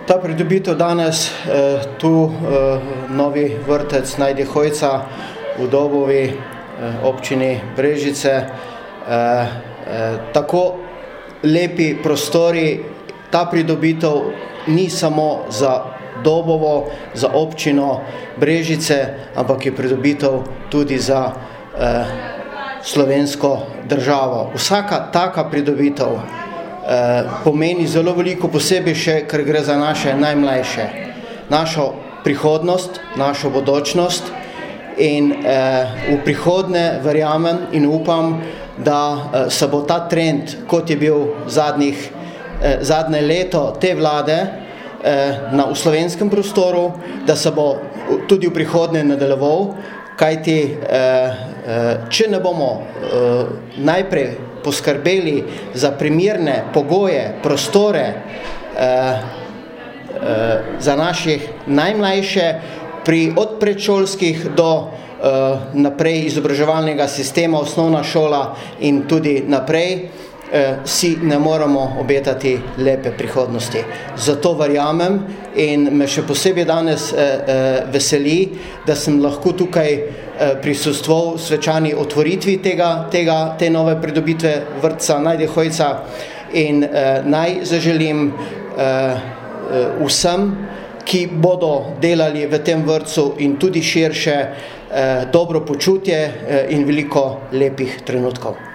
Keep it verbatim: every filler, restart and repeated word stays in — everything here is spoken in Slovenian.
Ta pridobitev danes, eh, tu eh, novi vrtec Najdi Hojca v Dobovi, eh, občini Brežice, eh, eh, tako lepi prostori, ta pridobitev ni samo za Dobovo, za občino Brežice, ampak je pridobitev tudi za eh, slovensko državo. Vsaka taka pridobitev eh, pomeni zelo veliko, posebej še, ker gre za naše najmlajše, našo prihodnost, našo bodočnost in eh, v prihodnje verjamem in upam, da eh, se bo ta trend, kot je bil zadnjih, eh, zadnje leto te vlade eh, na v slovenskem prostoru, da se bo tudi v prihodnje nadaljeval, kajti eh, eh, če ne bomo eh, najprej poskrbeli za primerne pogoje, prostore eh, eh, za naših najmlajše, pri od predšolskih do eh, naprej izobraževalnega sistema, osnovna šola in tudi naprej, eh, si ne moremo obetati lepe prihodnosti. Zato verjamem in me še posebej danes eh, eh, veseli, da sem lahko tukaj eh, prisostvoval svečani otvoritvi tega, tega, te nove pridobitve vrtca Najdi Hojca in eh, naj zaželim eh, eh, vsem, ki bodo delali v tem vrtcu in tudi širše, eh, dobro počutje eh, in veliko lepih trenutkov.